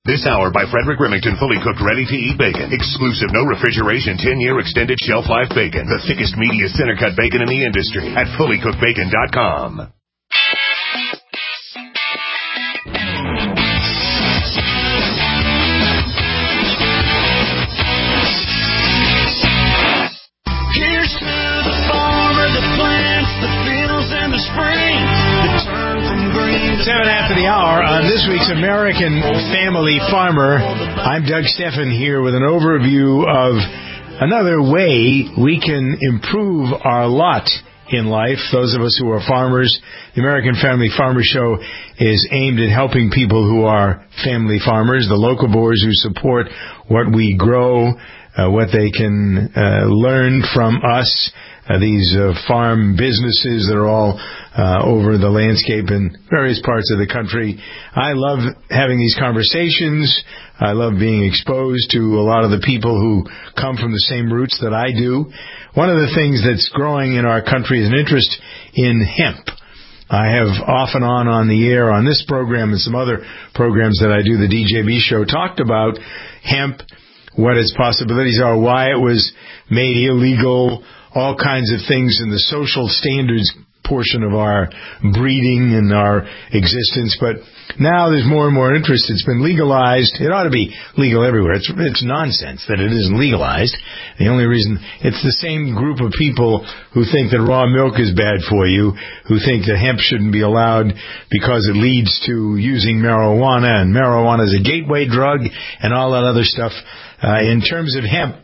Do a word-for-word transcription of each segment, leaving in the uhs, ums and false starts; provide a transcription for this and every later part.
This hour by Frederick Remington, fully cooked, ready-to-eat bacon. Exclusive, no refrigeration, ten-year extended shelf life bacon. The thickest, meatiest, center-cut bacon in the industry at fully cooked bacon dot com. Here's to the farmer that plants the fields in the spring, that turn from green to Seven after the hour on this week's American Family Farmer. I'm Doug Steffen here with an overview of another way we can improve our lot in life. Those of us who are farmers, the American Family Farmer Show is aimed at helping people who are family farmers, the local boys who support what we grow, uh, what they can uh, learn from us. Uh, these uh, farm businesses that are all uh, over the landscape in various parts of the country. I love having these conversations. I love being exposed to a lot of the people who come from the same roots that I do. One of the things that's growing in our country is an interest in hemp. I have off and on on the air on this program and some other programs that I do, the D J B show, talked about hemp, what its possibilities are, why it was made illegal, all kinds of things in the social standards portion of our breeding and our existence. But now there's more and more interest. It's been legalized. It ought to be legal everywhere. It's, it's nonsense that it isn't legalized. The only reason, it's the same group of people who think that raw milk is bad for you, who think that hemp shouldn't be allowed because it leads to using marijuana, and marijuana is a gateway drug and all that other stuff. Uh, in terms of hemp,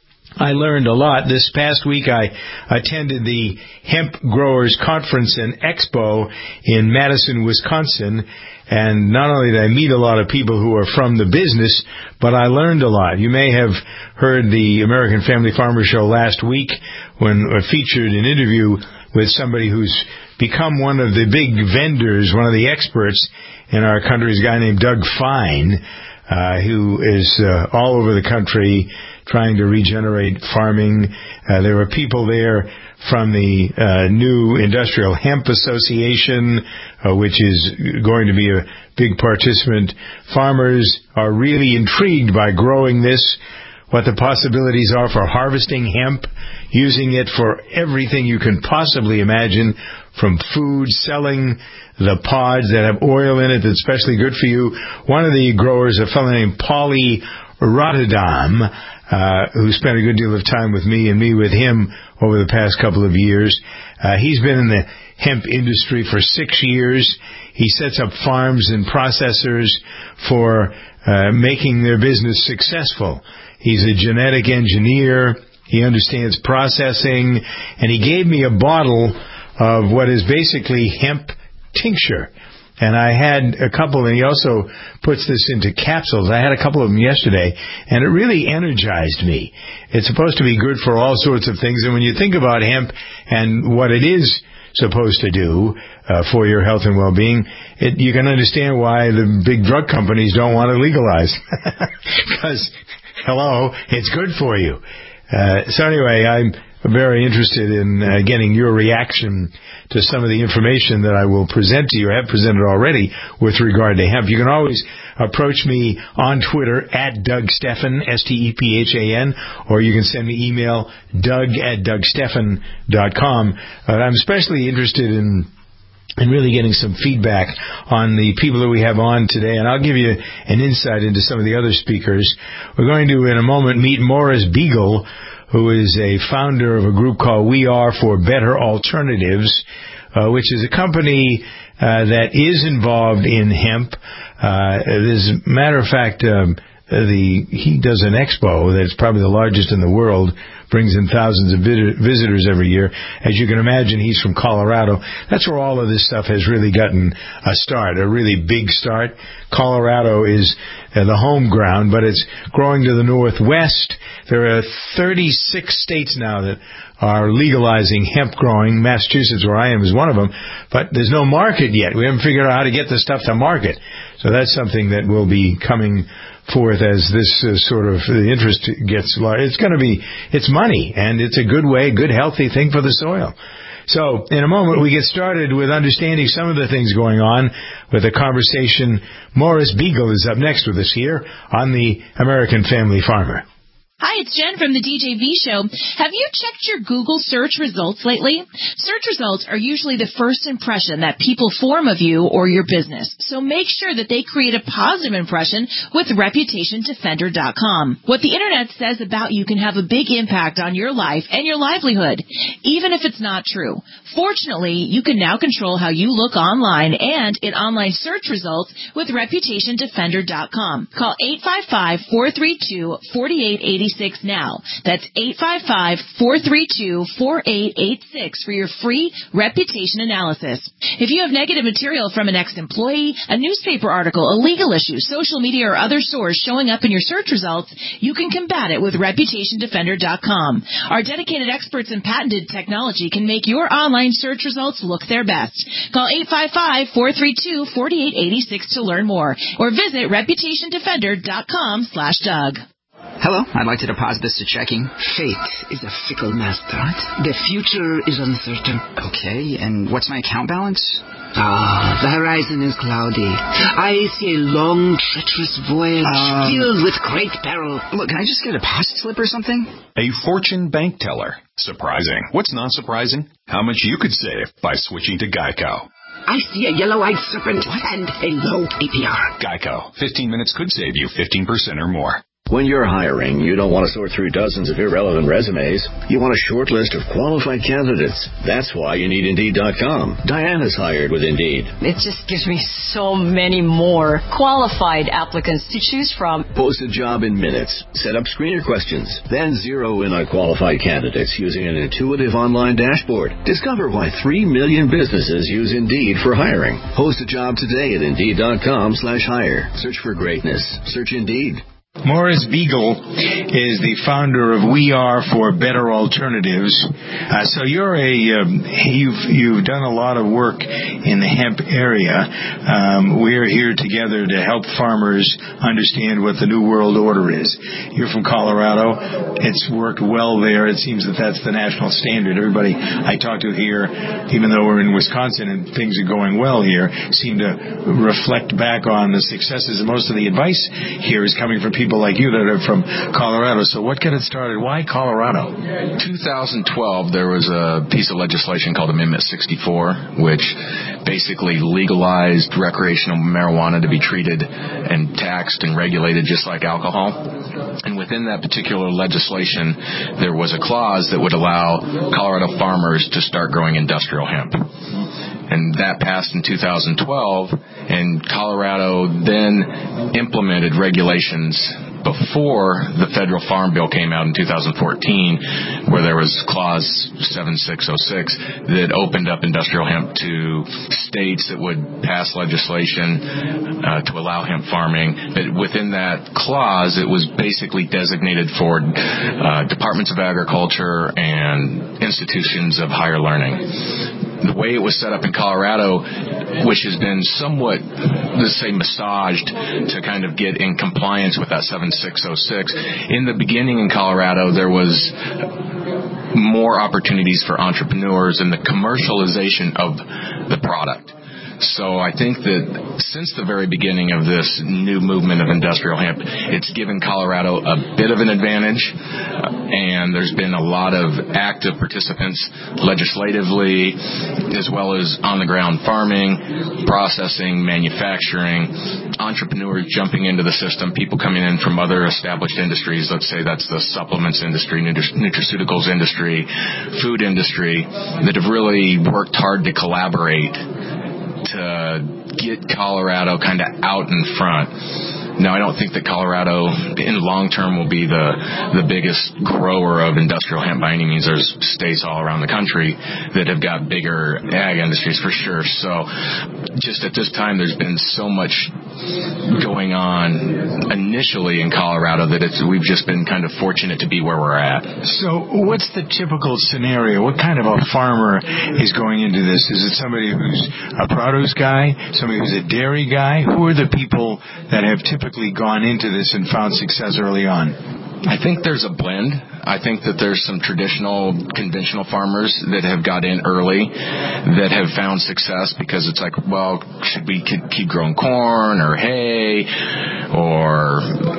I learned a lot. This past week I attended the Hemp Growers Conference and Expo in Madison, Wisconsin, and not only did I meet a lot of people who are from the business, but I learned a lot. You may have heard the American Family Farmer Show last week when I featured an interview with somebody who's become one of the big vendors, one of the experts in our country, a guy named Doug Fine, uh, who is uh, all over the country trying to regenerate farming. Uh, there were people there from the uh, new Industrial Hemp Association, uh, which is going to be a big participant. Farmers are really intrigued by growing this, what the possibilities are for harvesting hemp, using it for everything you can possibly imagine, from food, selling the pods that have oil in it that's especially good for you. One of the growers, a fellow named Paulie Rotterdam, Uh, who spent a good deal of time with me and me with him over the past couple of years. Uh, he's been in the hemp industry for six years. He sets up farms and processors for uh, making their business successful. He's a genetic engineer. He understands processing. And he gave me a bottle of what is basically hemp tincture. And I had a couple, and he also puts this into capsules. I had a couple of them yesterday, and it really energized me. It's supposed to be good for all sorts of things, and when you think about hemp and what it is supposed to do uh, for your health and well-being, it, you can understand why the big drug companies don't want to legalize. Because, hello, it's good for you. Uh, so anyway, I'm very interested in uh, getting your reaction to some of the information that I will present to you, I have presented already, with regard to hemp. You can always approach me on Twitter at Doug Steffen, S T E P H A N, or you can send me email, doug at doug steffen dot com. Uh, I'm especially interested in and really getting some feedback on the people that we have on today. And I'll give you an insight into some of the other speakers. We're going to, in a moment, meet Morris Beagle, who is a founder of a group called We Are for Better Alternatives, uh, which is a company uh, that is involved in hemp. Uh, as a matter of fact, um, the he does an expo that's probably the largest in the world, brings in thousands of visitors every year. As you can imagine, he's from Colorado. That's where all of this stuff has really gotten a start, a really big start. Colorado is uh, the home ground, but it's growing to the northwest. There are thirty-six states now that are legalizing hemp growing. Massachusetts, where I am, is one of them. But there's no market yet. We haven't figured out how to get the stuff to market. So that's something that will be coming forth as this uh, sort of the interest gets large. It's going to be, it's money, and it's a good way, good healthy thing for the soil. So, in a moment, we get started with understanding some of the things going on with a conversation. Morris Beagle is up next with us here on the American Family Farmer. Hi, it's Jen from the D J V Show. Have you checked your Google search results lately? Search results are usually the first impression that people form of you or your business, so make sure that they create a positive impression with reputation defender dot com. What the Internet says about you can have a big impact on your life and your livelihood, even if it's not true. Fortunately, you can now control how you look online and in online search results with reputation defender dot com. Call eight five five, four three two, four eight eight six now. That's eight five five, four three two, four eight eight six for your free reputation analysis. If you have negative material from an ex-employee, a newspaper article, a legal issue, social media, or other source showing up in your search results, you can combat it with reputation defender dot com. Our dedicated experts in patented technology can make your online search results look their best. Call eight five five, four three two, four eight eight six to learn more, or visit reputation defender dot com slash Doug. Hello, I'd like to deposit this to checking. Fate is a fickle master. What? The future is uncertain. Okay, and what's my account balance? Ah, the horizon is cloudy. I see a long, treacherous voyage um, filled with great peril. Look, can I just get a deposit slip or something? A Fortune bank teller. Surprising. What's not surprising? How much you could save by switching to Geico. I see a yellow-eyed serpent and a low A P R. Geico. fifteen minutes could save you fifteen percent or more. When you're hiring, you don't want to sort through dozens of irrelevant resumes. You want a short list of qualified candidates. That's why you need Indeed dot com. Diana's hired with Indeed. It just gives me so many more qualified applicants to choose from. Post a job in minutes. Set up screener questions. Then zero in on qualified candidates using an intuitive online dashboard. Discover why three million businesses use Indeed for hiring. Post a job today at Indeed dot com slash hire. Search for greatness. Search Indeed. Morris Beagle is the founder of We Are for Better Alternatives. Uh, so you're a um, you've you've done a lot of work in the hemp area. Um, we're here together to help farmers understand what the New World Order is. You're from Colorado. It's worked well there. It seems that that's the national standard. Everybody I talk to here, even though we're in Wisconsin and things are going well here, seem to reflect back on the successes. And most of the advice here is coming from people people like you that are from Colorado. So what got it started? Why Colorado? two thousand twelve, there was a piece of legislation called Amendment sixty-four, which basically legalized recreational marijuana to be treated and taxed and regulated just like alcohol. And within that particular legislation, there was a clause that would allow Colorado farmers to start growing industrial hemp. And that passed in two thousand twelve, and Colorado then implemented regulations before the federal farm bill came out in two thousand fourteen, where there was clause seventy-six oh six that opened up industrial hemp to states that would pass legislation uh, to allow hemp farming. But within that clause, it was basically designated for uh, departments of agriculture and institutions of higher learning. The way it was set up in Colorado, which has been somewhat, let's say, massaged to kind of get in compliance with that seventy-six oh six. In the beginning in Colorado, there was more opportunities for entrepreneurs and the commercialization of the product. So I think that since the very beginning of this new movement of industrial hemp, it's given Colorado a bit of an advantage, and there's been a lot of active participants legislatively, as well as on-the-ground farming, processing, manufacturing, entrepreneurs jumping into the system, people coming in from other established industries. Let's say that's the supplements industry, nutraceuticals industry, food industry, that have really worked hard to collaborate to get Colorado kind of out in front. Now, I don't think that Colorado, in the long term, will be the the biggest grower of industrial hemp by any means. There's states all around the country that have got bigger ag industries for sure. So just at this time, there's been so much going on initially in Colorado that it's, we've just been kind of fortunate to be where we're at. So what's the typical scenario? What kind of a farmer is going into this? Is it somebody who's a produce guy, somebody who's a dairy guy? Who are the people that have typically gone into this and found success early on? I think there's a blend. I think that there's some traditional, conventional farmers that have got in early that have found success because it's like, well, should we keep growing corn or hay or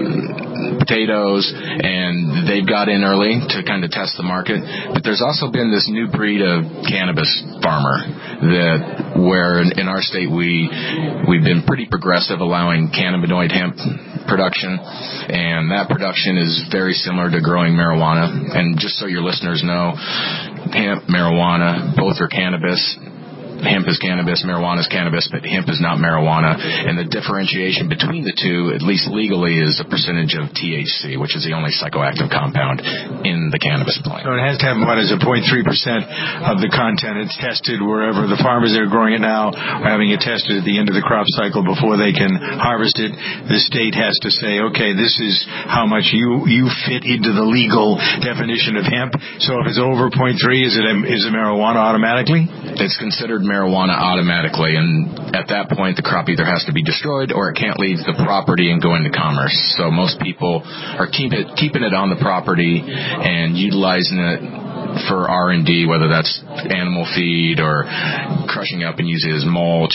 potatoes? And they've got in early to kind of test the market. But there's also been this new breed of cannabis farmer that where in our state we, we've been pretty progressive allowing cannabinoid hemp production, and that production is very similar to growing marijuana. And just so your listeners know, hemp, marijuana, both are cannabis. Hemp is cannabis, marijuana is cannabis, but hemp is not marijuana. And the differentiation between the two, at least legally, is a percentage of T H C, which is the only psychoactive compound in the cannabis plant. So it has to have, what is it, zero point three percent of the content. It's tested wherever the farmers that are growing it now are having it tested at the end of the crop cycle before they can harvest it. The state has to say, okay, this is how much you, you fit into the legal definition of hemp. So if it's over zero point three, is it, is it marijuana automatically? It's considered marijuana automatically, and at that point the crop either has to be destroyed or it can't leave the property and go into commerce. So most people are keep it, keeping it on the property and utilizing it for R and D, whether that's animal feed or crushing up and using it as mulch,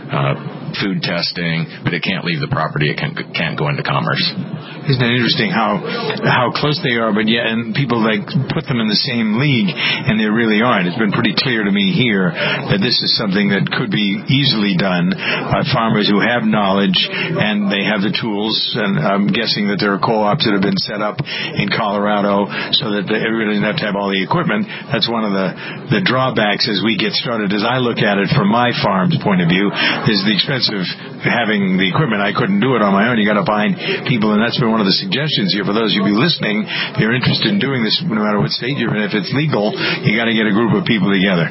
uh, food testing, but it can't leave the property. It can't, can't go into commerce. Isn't it interesting how how close they are, but yet and people like put them in the same league, and they really aren't. It's been pretty clear to me here that this is something that could be easily done by farmers who have knowledge and they have the tools. And I'm guessing that there are co-ops that have been set up in Colorado so that everybody doesn't have to have all the equipment. That's one of the the drawbacks as we get started. As I look at it from my farm's point of view, is the expense of having the equipment. I couldn't do it on my own. You got to find people, and that's been one of the suggestions here for those of you listening. If you're interested in doing this, no matter what state you're in, if it's legal, you got to get a group of people together.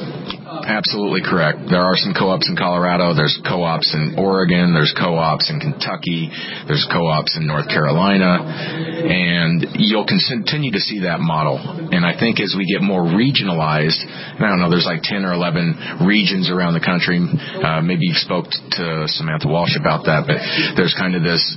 Absolutely correct. There are some co-ops in Colorado. There's co-ops in Oregon. There's co-ops in Kentucky. There's co-ops in North Carolina. And you'll continue to see that model. And I think as we get more regionalized, I don't know, there's like ten or eleven regions around the country. Uh, maybe you spoke to Samantha Walsh about that, but there's kind of this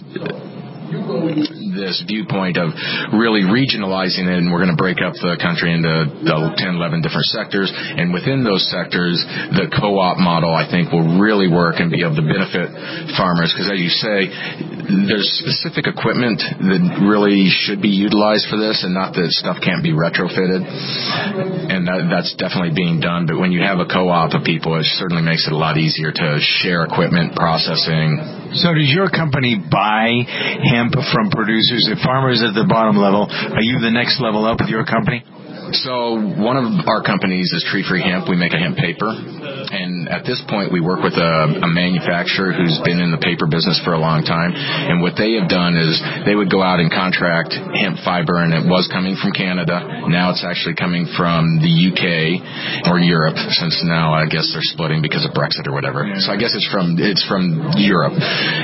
this viewpoint of really regionalizing it, and we're going to break up the country into ten, eleven different sectors, and within those sectors, the co-op model, I think, will really work and be able to benefit farmers, because as you say, there's specific equipment that really should be utilized for this, and not that stuff can't be retrofitted, and that, that's definitely being done, but when you have a co-op of people, it certainly makes it a lot easier to share equipment, processing. So does your company buy hemp from producers, the farmers at the bottom level? Are you the next level up with your company? So one of our companies is Tree Free Hemp. We make a hemp paper. And at this point, we work with a, a manufacturer who's been in the paper business for a long time. And what they have done is they would go out and contract hemp fiber, and it was coming from Canada. Now it's actually coming from the U K or Europe, since now I guess they're splitting because of Brexit or whatever. So I guess it's from it's from Europe.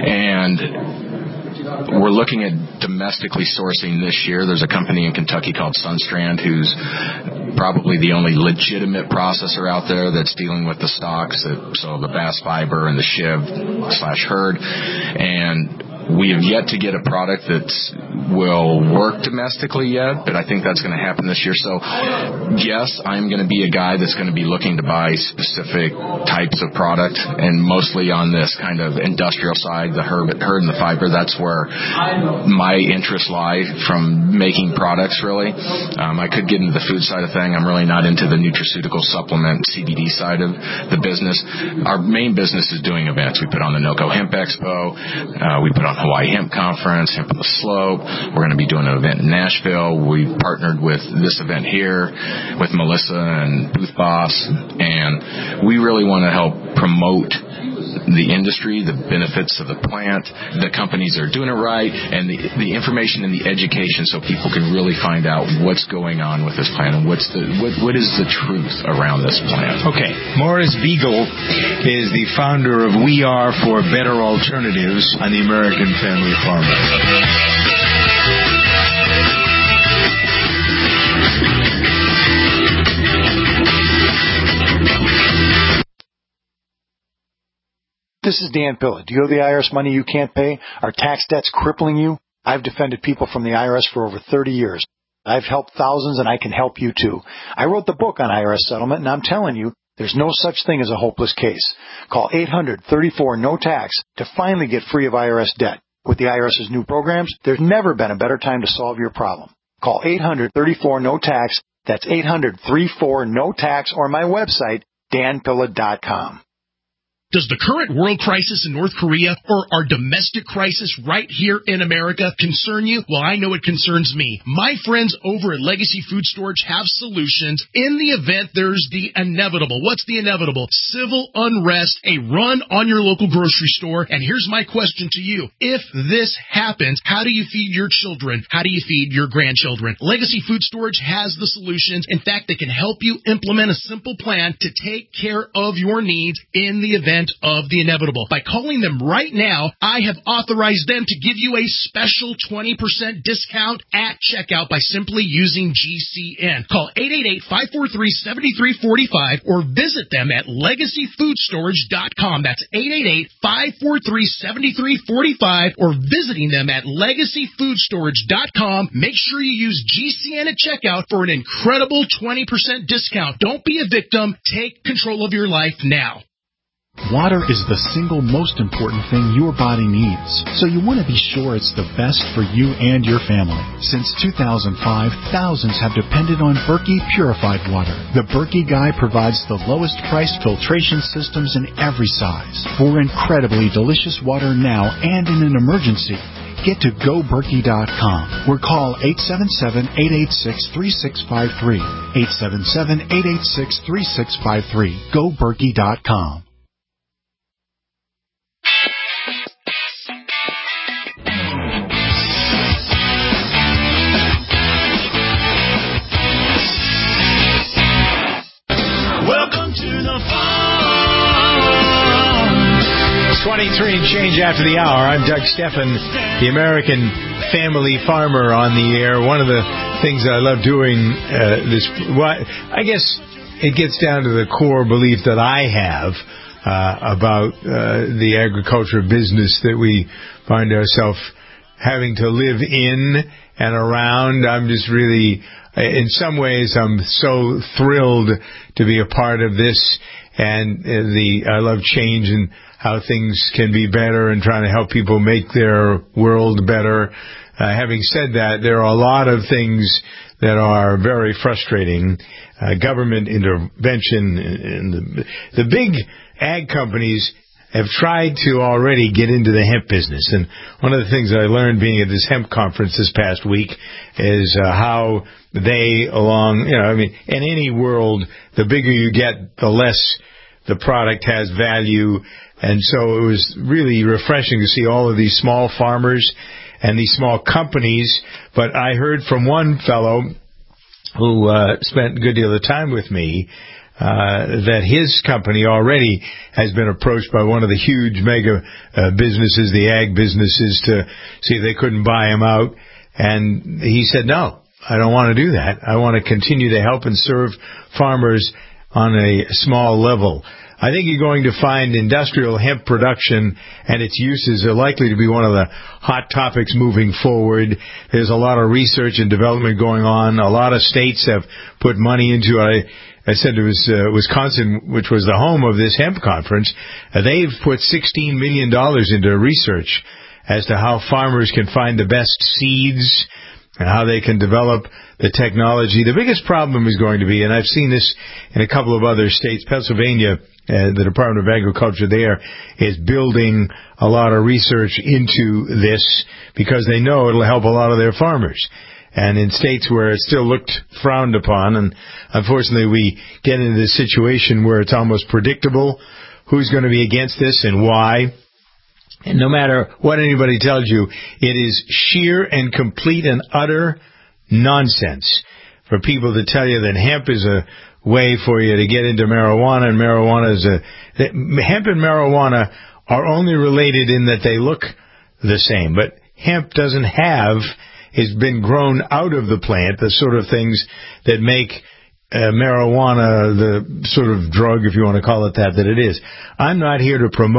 And we're looking at domestically sourcing this year. There's a company in Kentucky called Sunstrand who's probably the only legitimate processor out there that's dealing with the stocks, so the bass fiber and the shiv slash herd. And we have yet to get a product that will work domestically yet, but I think that's going to happen this year. So, yes, I'm going to be a guy that's going to be looking to buy specific types of product, and mostly on this kind of industrial side, the herd, herd and the fiber. That's where my interests lie from making products, really. Um, I could get into the food side of thing. I'm really not into the nutraceutical supplement C B D side of the business. Our main business is doing events. We put on the NOCO Hemp Expo. Uh, we put on Hawaii Hemp Conference, Hemp on the Slope. We're going to be doing an event in Nashville. We partnered with this event here with Melissa and Booth Boss, and we really want to help promote the industry, the benefits of the plant, the companies that are doing it right, and the, the information and the education so people can really find out what's going on with this plant and what's the what, what is the truth around this plant. Okay, Morris Beagle is the founder of We Are for Better Alternatives on the American Family Farmer. This is Dan Pilla. Do you owe the I R S money you can't pay? Are tax debts crippling you? I've defended people from the I R S for over thirty years. I've helped thousands, and I can help you too. I wrote the book on I R S settlement, and I'm telling you, there's no such thing as a hopeless case. Call eight hundred, thirty-four, no tax to finally get free of I R S debt. With the IRS's new programs, there's never been a better time to solve your problem. Call eight hundred, thirty-four, no tax. That's eight hundred, thirty-four, no tax, or my website, dan pilla dot com. Does the current world crisis in North Korea or our domestic crisis right here in America concern you? Well, I know it concerns me. My friends over at Legacy Food Storage have solutions in the event there's the inevitable. What's the inevitable? Civil unrest, a run on your local grocery store. And here's my question to you. If this happens, how do you feed your children? How do you feed your grandchildren? Legacy Food Storage has the solutions. In fact, they can help you implement a simple plan to take care of your needs in the event of the inevitable. By calling them right now, I have authorized them to give you a special twenty percent discount at checkout by simply using G C N. Call eight eight eight, five four three, seven three four five or visit them at legacy food storage dot com. That's eight eight eight, five four three, seven three four five or visiting them at legacy food storage dot com. Make sure you use G C N at checkout for an incredible twenty percent discount. Don't be a victim. Take control of your life now. Water is the single most important thing your body needs, so you want to be sure it's the best for you and your family. Since two thousand five, thousands have depended on Berkey purified water. The Berkey Guy provides the lowest priced filtration systems in every size for incredibly delicious water now and in an emergency. Get to go berkey dot com or call eight seven seven, eight eight six, three six five three. eight seven seven, eight eight six, three six five three. go berkey dot com. Welcome to the farm. twenty-three and change after the hour. I'm Doug Steffen, the American family farmer on the air. One of the things I love doing uh, this, well, I guess it gets down to the core belief that I have uh, about uh, the agriculture business that we find ourselves having to live in and around. I'm just really, in some ways, I'm so thrilled to be a part of this, and the I love change and how things can be better and trying to help people make their world better. Uh, having said that, there are a lot of things that are very frustrating. Uh, government intervention and the, the big ag companies have tried to already get into the hemp business. And one of the things that I learned being at this hemp conference this past week is uh, how they, along, you know, I mean, in any world, the bigger you get, the less the product has value. And so it was really refreshing to see all of these small farmers and these small companies. But I heard from one fellow who uh, spent a good deal of time with me uh, that his company already has been approached by one of the huge mega uh, businesses, the ag businesses, to see if they couldn't buy him out. And he said, no, I don't want to do that. I want to continue to help and serve farmers on a small level. I think you're going to find industrial hemp production and its uses are likely to be one of the hot topics moving forward. There's a lot of research and development going on. A lot of states have put money into it. I said it was uh, Wisconsin, which was the home of this hemp conference. Uh, they've put sixteen million dollars into research as to how farmers can find the best seeds and how they can develop the technology. The biggest problem is going to be, and I've seen this in a couple of other states, Pennsylvania, uh, the Department of Agriculture there is building a lot of research into this because they know it'll help a lot of their farmers. And in states where it's still looked frowned upon, and unfortunately we get into this situation where it's almost predictable who's going to be against this and why. And no matter what anybody tells you, it is sheer and complete and utter nonsense for people to tell you that hemp is a way for you to get into marijuana, and marijuana is a... Hemp and marijuana are only related in that they look the same, but hemp doesn't have... has been grown out of the plant, the sort of things that make uh, marijuana the sort of drug, if you want to call it that, that it is. I'm not here to promote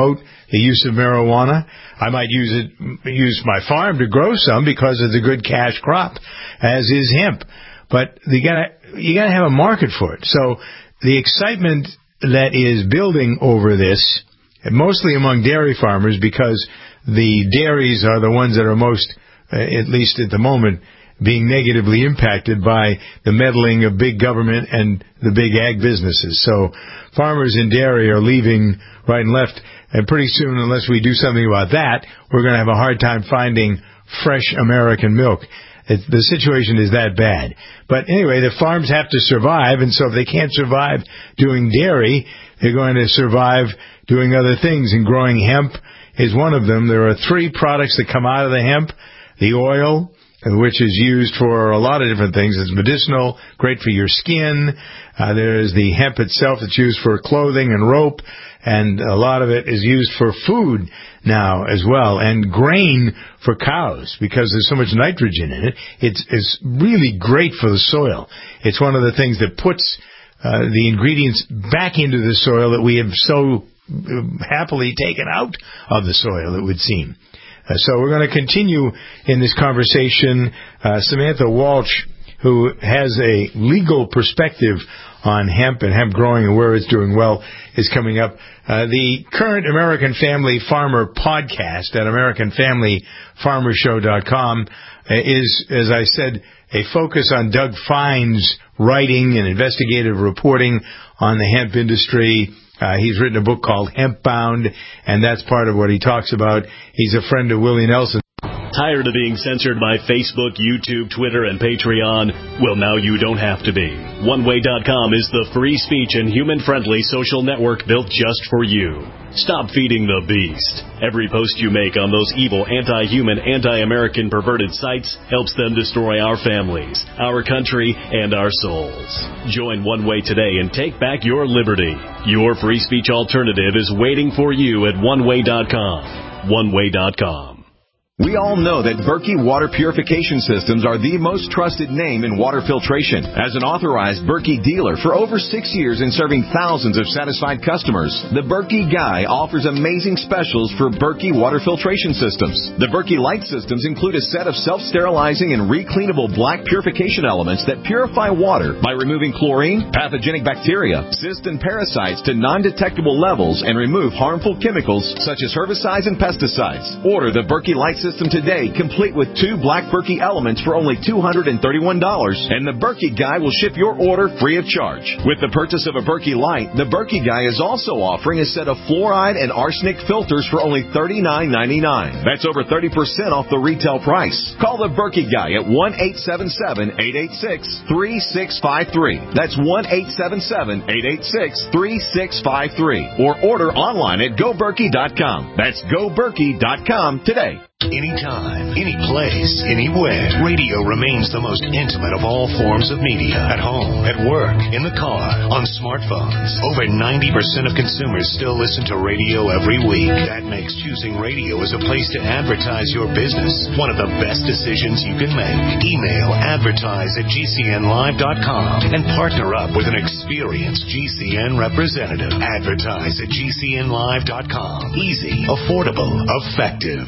the use of marijuana. I might use it, use my farm to grow some because it's a good cash crop, as is hemp. But you gotta, you gotta have a market for it. So the excitement that is building over this, mostly among dairy farmers, because the dairies are the ones that are most, uh, at least at the moment, being negatively impacted by the meddling of big government and the big ag businesses. So farmers in dairy are leaving right and left, and pretty soon, unless we do something about that, we're going to have a hard time finding fresh American milk. It, the situation is that bad. But anyway, the farms have to survive, and so if they can't survive doing dairy, they're going to survive doing other things, and growing hemp is one of them. There are three products that come out of the hemp: the oil, which is used for a lot of different things. It's medicinal, great for your skin. Uh, there's the hemp itself that's used for clothing and rope, and a lot of it is used for food now as well, and grain for cows, because there's so much nitrogen in it. It's, it's really great for the soil. It's one of the things that puts uh, the ingredients back into the soil that we have so happily taken out of the soil, it would seem. Uh, so we're going to continue in this conversation. Uh, Samantha Walsh, who has a legal perspective on hemp and hemp growing and where it's doing well, is coming up. Uh, the current American Family Farmer podcast at American Family Farmer Show dot com is, as I said, a focus on Doug Fine's writing and investigative reporting on the hemp industry. Uh, he's written a book called Hemp Bound, and that's part of what he talks about. He's a friend of Willie Nelson. Tired of being censored by Facebook, YouTube, Twitter, and Patreon? Well, now you don't have to be. one way dot com is the free speech and human-friendly social network built just for you. Stop feeding the beast. Every post you make on those evil, anti-human, anti-American perverted sites helps them destroy our families, our country, and our souls. Join One Way today and take back your liberty. Your free speech alternative is waiting for you at one way dot com. one way dot com. We all know that Berkey Water Purification Systems are the most trusted name in water filtration. As an authorized Berkey dealer for over six years and serving thousands of satisfied customers, the Berkey Guy offers amazing specials for Berkey Water Filtration Systems. The Berkey Light Systems include a set of self-sterilizing and recleanable black purification elements that purify water by removing chlorine, pathogenic bacteria, cysts, and parasites to non-detectable levels and remove harmful chemicals such as herbicides and pesticides. Order the Berkey Light System today, complete with two black Berkey elements for only two hundred thirty-one dollars, and the Berkey Guy will ship your order free of charge. With the purchase of a Berkey Light, the Berkey Guy is also offering a set of fluoride and arsenic filters for only thirty-nine ninety-nine. That's over thirty percent off the retail price. Call the Berkey Guy at one eight seven seven, eight eight six, three six five three. That's one eight seven seven, eight eight six, three six five three. Or order online at go berkey dot com. That's go berkey dot com today. Anytime, any place, anywhere, radio remains the most intimate of all forms of media. At home, at work, in the car, on smartphones. Over ninety percent of consumers still listen to radio every week. That makes choosing radio as a place to advertise your business one of the best decisions you can make. Email advertise at G C N live dot com and partner up with an experienced G C N representative. Advertise at G C N live dot com. Easy, affordable, effective.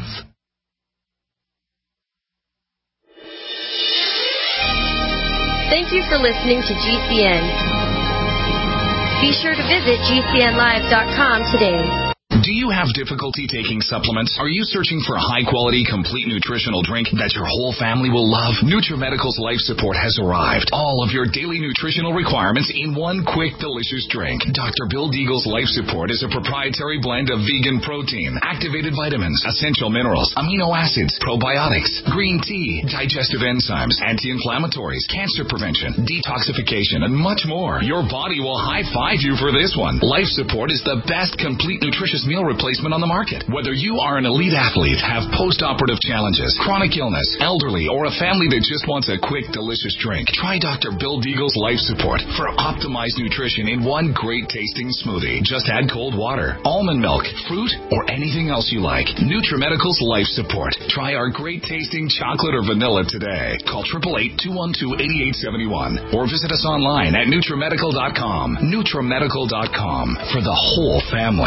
Thank you for listening to G C N. Be sure to visit G C N live dot com today. Do you have difficulty taking supplements? Are you searching for a high-quality, complete nutritional drink that your whole family will love? NutriMedical's Life Support has arrived. All of your daily nutritional requirements in one quick, delicious drink. Doctor Bill Deagle's Life Support is a proprietary blend of vegan protein, activated vitamins, essential minerals, amino acids, probiotics, green tea, digestive enzymes, anti-inflammatories, cancer prevention, detoxification, and much more. Your body will high-five you for this one. Life Support is the best complete nutritious meal replacement on the market. Whether you are an elite athlete, have post-operative challenges, chronic illness, elderly, or a family that just wants a quick, delicious drink, try Doctor Bill Deagle's Life Support for optimized nutrition in one great-tasting smoothie. Just add cold water, almond milk, fruit, or anything else you like. NutriMedical's Life Support. Try our great-tasting chocolate or vanilla today. Call eight eight eight, two one two, eight eight seven one or visit us online at NutriMedical dot com. NutriMedical dot com for the whole family.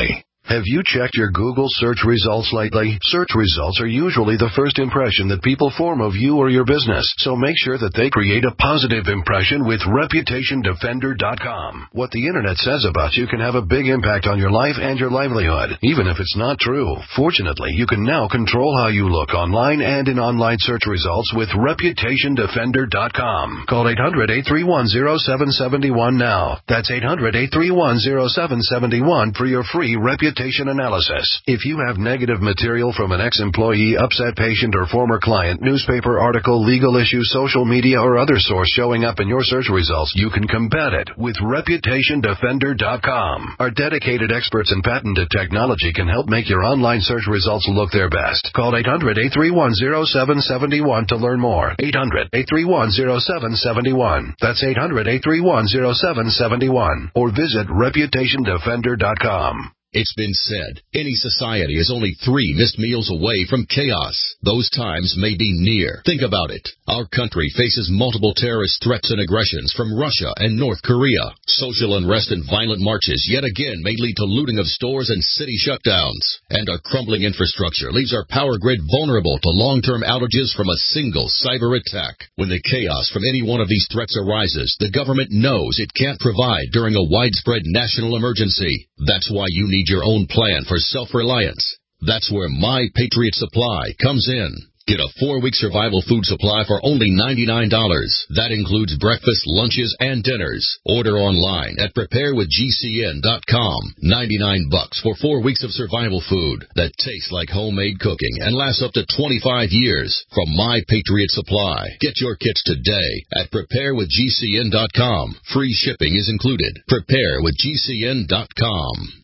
Have you checked your Google search results lately? Search results are usually the first impression that people form of you or your business, so make sure that they create a positive impression with Reputation Defender dot com. What the internet says about you can have a big impact on your life and your livelihood, even if it's not true. Fortunately, you can now control how you look online and in online search results with Reputation Defender dot com. Call eight hundred, eight three one, zero seven seven one now. That's eight hundred, eight three one, zero seven seven one for your free reputation analysis. If you have negative material from an ex-employee, upset patient, or former client, newspaper article, legal issue, social media, or other source showing up in your search results, you can combat it with Reputation Defender dot com. Our dedicated experts in patented technology can help make your online search results look their best. Call eight hundred, eight three one, zero seven seven one to learn more. eight hundred, eight three one, zero seven seven one. That's eight hundred, eight three one, zero seven seven one. Or visit Reputation Defender dot com. It's been said, any society is only three missed meals away from chaos. Those times may be near. Think about it. Our country faces multiple terrorist threats and aggressions from Russia and North Korea. Social unrest and violent marches yet again may lead to looting of stores and city shutdowns. And our crumbling infrastructure leaves our power grid vulnerable to long-term outages from a single cyber attack. When the chaos from any one of these threats arises, the government knows it can't provide during a widespread national emergency. That's why you need your own plan for self-reliance. That's where My Patriot Supply comes in. Get a four-week survival food supply for only ninety-nine dollars. That includes breakfast, lunches, and dinners. Order online at prepare with G C N dot com. ninety-nine bucks for four weeks of survival food that tastes like homemade cooking and lasts up to twenty-five years from My Patriot Supply. Get your kits today at prepare with G C N dot com. Free shipping is included. prepare with G C N dot com.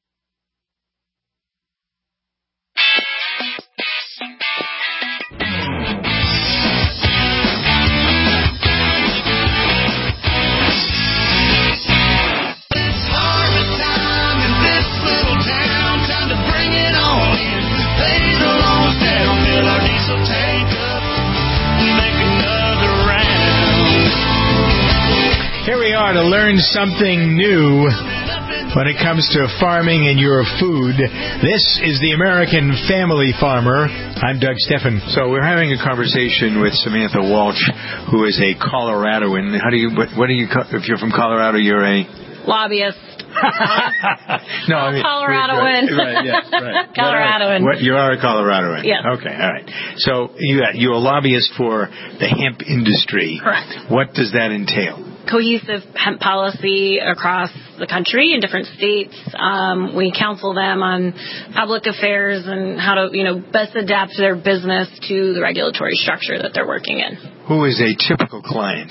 Here we are to learn something new when it comes to farming and your food. This is the American Family Farmer. I'm Doug Steffen. So we're having a conversation with Samantha Walsh, who is a Coloradoan. How do you? What, what do you? If you're from Colorado, you're a lobbyist. no, I mean, Coloradoan. Right, right, yeah, right. Coloradoan. What, you are a Coloradoan. Yeah. Okay, all right. So you, you're a lobbyist for the hemp industry. Correct. What does that entail? Cohesive hemp policy across the country in different states. Um, we counsel them on public affairs and how to, you know, best adapt their business to the regulatory structure that they're working in. Who is a typical client?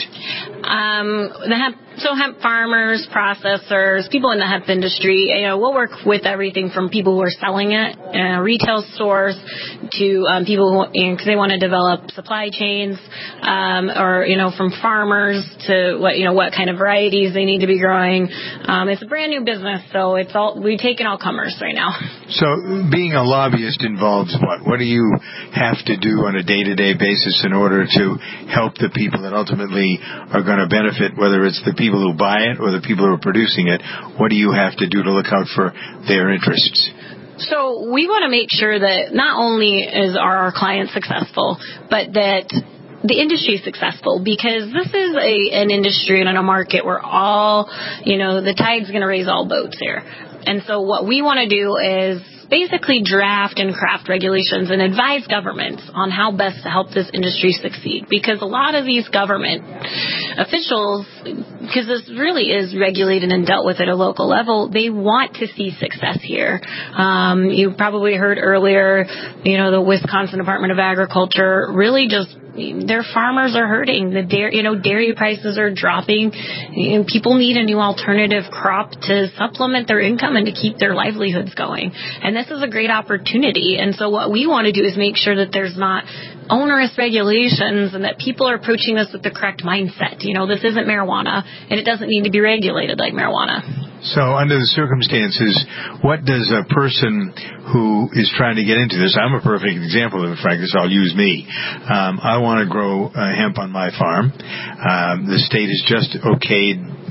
Um, the hemp, so hemp farmers, processors, people in the hemp industry. You know, we'll work with everything from people who are selling it, uh, retail stores, to um, people who, you know, 'cause they want to develop supply chains, um, or you know, from farmers to what you know, what kind of varieties they need to be growing. Um, it's a brand new business, so it's all we take in all comers right now. So, being a lobbyist involves what? What do you have to do on a day-to-day basis in order to help the people that ultimately are going to benefit, whether it's the people who buy it or the people who are producing it? What do you have to do to look out for their interests? So we want to make sure that not only is are our clients successful, but that the industry is successful, because this is a an industry and in a market where all, you know, the tide's going to raise all boats here. And so what we want to do is basically draft and craft regulations and advise governments on how best to help this industry succeed. Because a lot of these government officials, because this really is regulated and dealt with at a local level, they want to see success here. Um, you probably heard earlier, you know, the Wisconsin Department of Agriculture really just, their farmers are hurting. The dairy, you know, dairy prices are dropping. You know, people need a new alternative crop to supplement their income and to keep their livelihoods going. And this is a great opportunity. And so what we want to do is make sure that there's not onerous regulations and that people are approaching this with the correct mindset. You know, this isn't marijuana, and it doesn't need to be regulated like marijuana. So under the circumstances, what does a person who is trying to get into this, I'm a perfect example of it, frankly, so I'll use me. Um, I want to grow uh, hemp on my farm. Um, the state has just okayed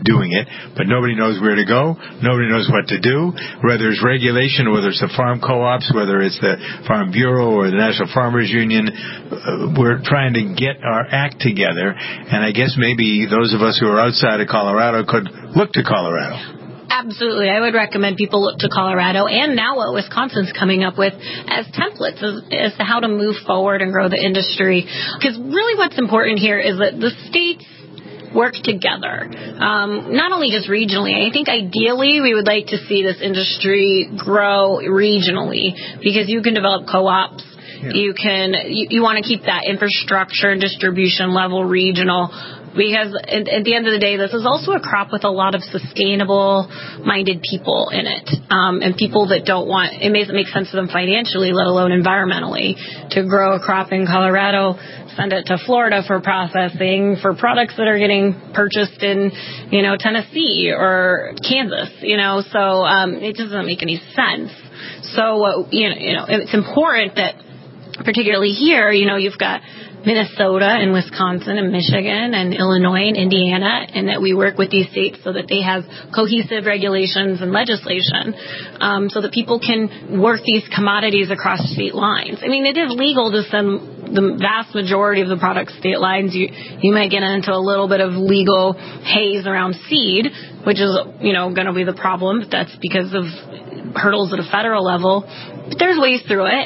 doing it, but nobody knows where to go. Nobody knows what to do, whether it's regulation or whether it's the farm co-ops, whether it's the Farm Bureau or the National Farmers Union. Uh, we're trying to get our act together, and I guess maybe those of us who are outside of Colorado could look to Colorado. Absolutely. I would recommend people look to Colorado and now what Wisconsin's coming up with as templates as, as to how to move forward and grow the industry. Because really what's important here is that the states work together, um, not only just regionally. I think ideally we would like to see this industry grow regionally because you can develop co-ops. Yeah. You can, you, you want to keep that infrastructure and distribution level regional. Because at, at the end of the day, this is also a crop with a lot of sustainable-minded people in it, um, and people that don't want, it doesn't make sense to them financially, let alone environmentally, to grow a crop in Colorado, send it to Florida for processing for products that are getting purchased in, you know, Tennessee or Kansas, you know, so um, it doesn't make any sense. So, uh, you know, you know, it's important that, particularly here, you know, you've got Minnesota and Wisconsin and Michigan and Illinois and Indiana, and that we work with these states so that they have cohesive regulations and legislation, um, so that people can work these commodities across state lines. I mean, it is legal to send the vast majority of the products state lines. You you might get into a little bit of legal haze around seed, which is, you know, going to be the problem. That's because of hurdles at a federal level. But there's ways through it,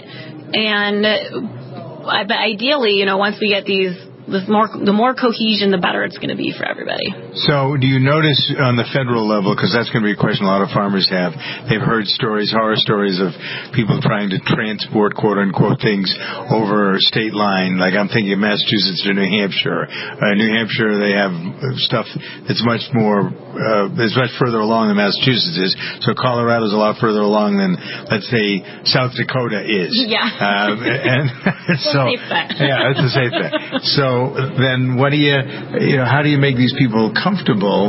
and but ideally, you know, once we get these, this more, the more cohesion, the better it's going to be for everybody. So do you notice on the federal level, because that's going to be a question a lot of farmers have, they've heard stories, horror stories of people trying to transport, quote-unquote, things over state line, like I'm thinking of Massachusetts or New Hampshire. Uh, New Hampshire, they have stuff that's much more, uh, that's much further along than Massachusetts is, so Colorado's a lot further along than, let's say, South Dakota is. Yeah. Um, and so, safe bet. Yeah, it's a safe bet. So, then what do you, you know, how do you make these people comfortable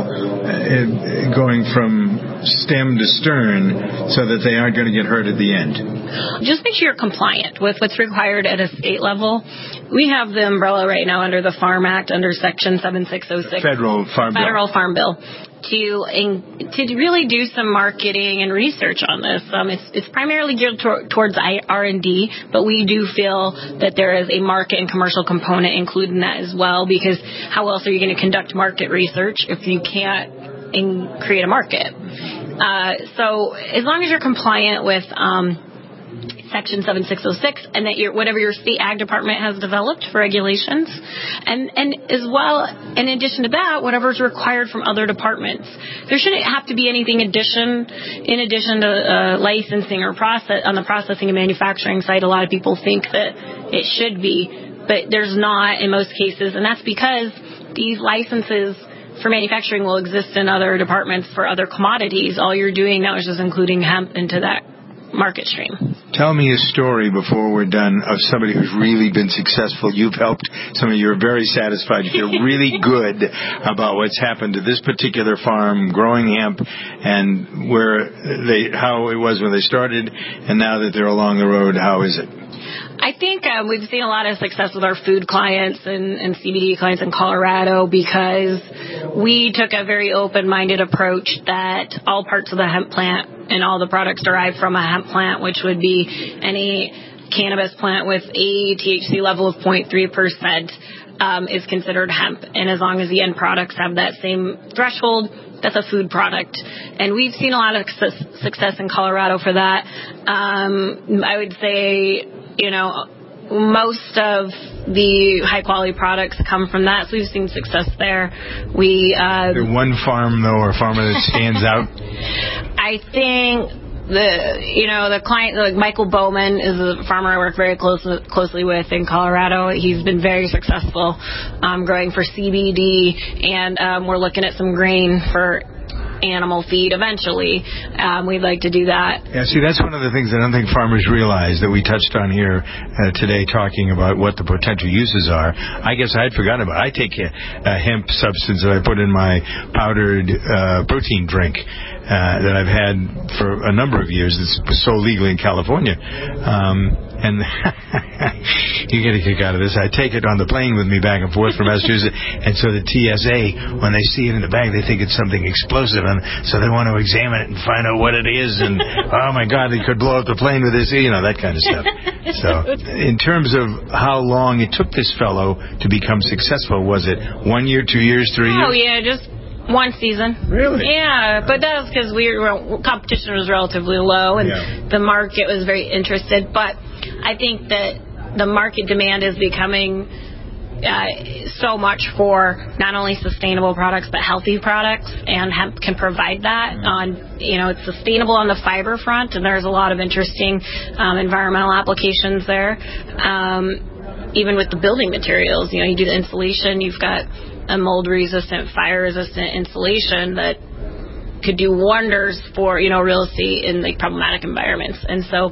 uh, going from stem to stern so that they aren't going to get hurt at the end? Just make sure you're compliant with what's required at a state level. We have the umbrella right now under the Farm Act, under Section seventy-six oh six. Federal Farm Bill. Federal Farm Bill. To in, to really do some marketing and research on this. Um, it's, it's primarily geared tor- towards R and D, but we do feel that there is a market and commercial component included in that as well, because how else are you going to conduct market research if you can't in, create a market? Uh, so as long as you're compliant with um, Section seventy-six oh six, and that your whatever your state ag department has developed for regulations, and and as well, in addition to that, whatever is required from other departments. There shouldn't have to be anything addition in addition to uh, licensing or process on the processing and manufacturing side. A lot of people think that it should be, but there's not in most cases, and that's because these licenses for manufacturing will exist in other departments for other commodities. All you're doing now is just including hemp into that market stream. Tell me a story before we're done of somebody who's really been successful. You've helped some of you are very satisfied. You feel really good about what's happened to this particular farm growing hemp and where they, how it was when they started, and now that they're along the road, how is it? I think um, we've seen a lot of success with our food clients and, and C B D clients in Colorado because we took a very open-minded approach that all parts of the hemp plant and all the products derived from a hemp plant, which would be any cannabis plant with a T H C level of zero point three percent, um, is considered hemp. And as long as the end products have that same threshold, that's a food product. And we've seen a lot of success in Colorado for that. Um, I would say, you know, most of the high-quality products come from that, so we've seen success there. We uh, Is there one farm, though, or farmer that stands out? I think the, you know, the client, like Michael Bowman is a farmer I work very close, closely with in Colorado. He's been very successful um, growing for C B D, and um, we're looking at some grain for animal feed eventually. Um, we'd like to do that. Yeah, see, that's one of the things that I don't think farmers realize that we touched on here uh, today, talking about what the potential uses are. I guess I had forgotten about it. I take a, a hemp substance that I put in my powdered uh, protein drink uh, that I've had for a number of years. It's sold legally in California. Um, and you get a kick out of this. I take it on the plane with me back and forth from Massachusetts, and so the T S A, when they see it in the bag, they think it's something explosive, and so they want to examine it and find out what it is, and oh my God, they could blow up the plane with this, you know, that kind of stuff. So in terms of how long it took this fellow to become successful, was it one year, two years, three years? Oh, yeah, just one season. Really? Yeah, but that was because we were, competition was relatively low, and yeah. the market was very interested. But I think that the market demand is becoming uh, so much for not only sustainable products but healthy products, and hemp can provide that. Mm-hmm. On you know, it's sustainable on the fiber front, and there's a lot of interesting um, environmental applications there. Um, even with the building materials, you know, you do the insulation, you've got a mold-resistant, fire-resistant insulation that could do wonders for, you know, real estate in like problematic environments. And so,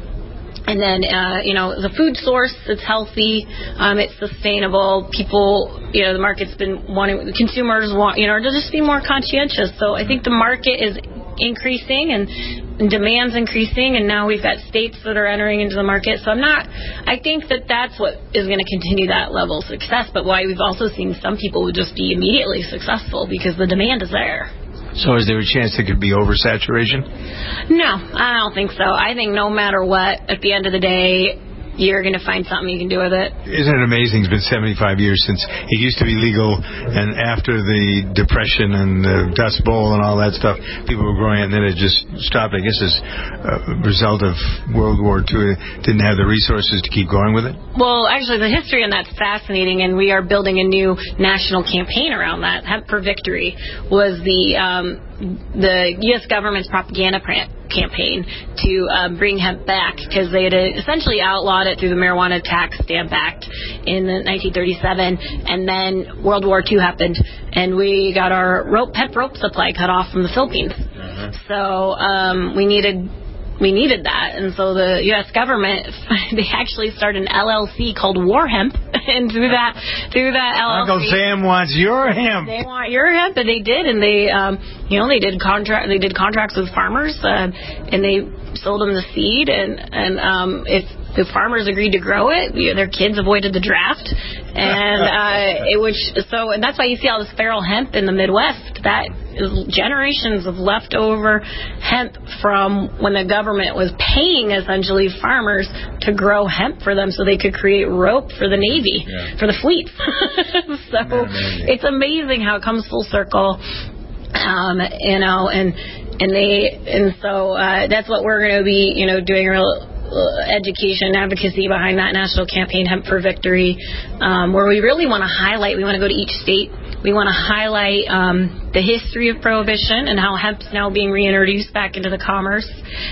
and then, uh, you know, the food source, it's healthy, um, it's sustainable. People, you know, the market's been wanting, the consumers want, you know, to just be more conscientious. So I think the market is increasing and, and demand's increasing, and now we've got states that are entering into the market. So I'm not, I think that that's what is going to continue that level of success, but why we've also seen some people would just be immediately successful because the demand is there. So is there a chance there could be oversaturation? No, I don't think so. I think no matter what, at the end of the day, you're going to find something you can do with it. Isn't it amazing? It's been seventy-five years since it used to be legal, and after the Depression and the Dust Bowl and all that stuff, people were growing it, and then it just stopped. I guess as a result of World War Two, it didn't have the resources to keep going with it. Well, actually, the history on that's fascinating, and we are building a new national campaign around that. Hemp for Victory was the um, the U S government's propaganda campaign to um, bring hemp back, because they had essentially outlawed it through the Marijuana Tax Stamp Act in nineteen thirty-seven, and then World War Two happened, and we got our rope, hemp rope supply cut off from the Philippines. Uh-huh. So um, we needed we needed that, and so the U S government, they actually started an L L C called War Hemp, and through that through that L L C, Uncle Sam wants your hemp. They want your hemp, and they did, and they um, you know they did contract they did contracts with farmers, uh, and they sold them the seed, and and um, if the farmers agreed to grow it, you know, their kids avoided the draft, and uh, it was so, and that's why you see all this feral hemp in the Midwest. That is generations of leftover hemp from when the government was paying essentially farmers to grow hemp for them so they could create rope for the Navy, yeah. for the fleet. So yeah, it's amazing how it comes full circle, um, you know, and and they and so uh, that's what we're going to be, you know, doing a real education advocacy behind that national campaign, Hemp for Victory, um, where we really want to highlight, we want to go to each state, we want to highlight um, the history of prohibition and how hemp's now being reintroduced back into the commerce,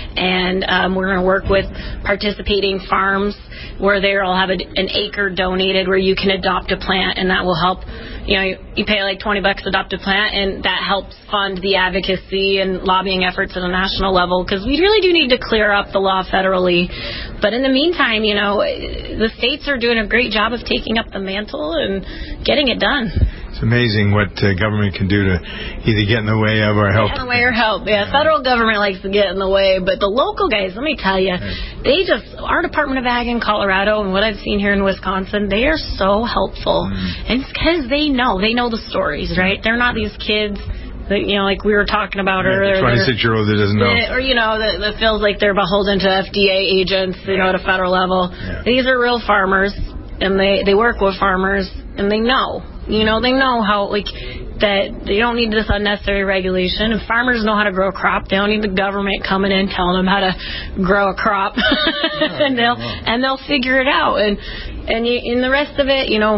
and um, we're going to work with participating farms where they'll have a, an acre donated where you can adopt a plant, and that will help. You know, you pay like twenty bucks to adopt a plant, and that helps fund the advocacy and lobbying efforts at a national level, because we really do need to clear up the law federally. But in the meantime, you know, the states are doing a great job of taking up the mantle and getting it done. It's amazing what uh, government can do to either get in the way of or help. Get in the way or help. Yeah, federal government likes to get in the way, but the local guys, let me tell you, they just, our Department of Ag in Colorado and what I've seen here in Wisconsin, they are so helpful. Mm. And it's because they know, they know the stories, right? They're not these kids that, you know, like we were talking about yeah, earlier. twenty-six-year-old that doesn't know. Or, you know, that, that feels like they're beholden to F D A agents, you know, at a federal level. Yeah. These are real farmers, and they, they work with farmers, and they know. You know, they know how, like, that they don't need this unnecessary regulation. If farmers know how to grow a crop, they don't need the government coming in telling them how to grow a crop. and they'll and they'll figure it out. And and, you, and the rest of it, you know,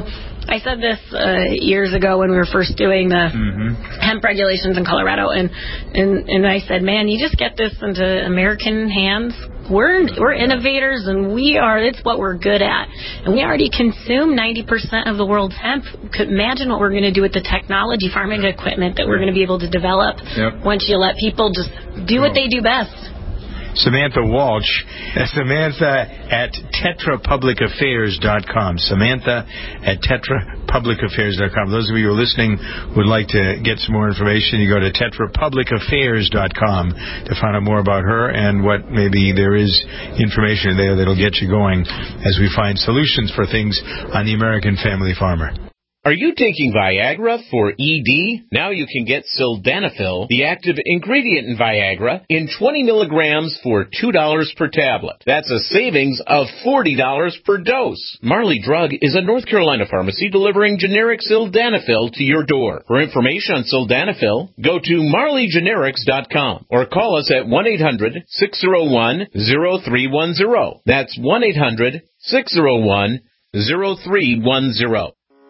I said this uh, years ago when we were first doing the mm-hmm. hemp regulations in Colorado, and, and and I said, man, you just get this into American hands. We're we're innovators, and we are. It's what we're good at, and we already consume ninety percent of the world's hemp. Could imagine what we're going to do with the technology, farming equipment that we're going to be able to develop yep. once you let people just do what they do best. Samantha Walsh, Samantha at Tetra Public Affairs dot com. Samantha at Tetra Public Affairs dot com. Those of you who are listening would like to get some more information, you go to Tetra Public Affairs dot com to find out more about her and what maybe there is information there that'll get you going as we find solutions for things on the American Family Farmer. Are you taking Viagra for E D? Now you can get Sildenafil, the active ingredient in Viagra, in twenty milligrams for two dollars per tablet. That's a savings of forty dollars per dose. Marley Drug is a North Carolina pharmacy delivering generic Sildenafil to your door. For information on Sildenafil, go to marley generics dot com or call us at one eight hundred six oh one oh three one oh. That's one eight hundred six oh one oh three one oh.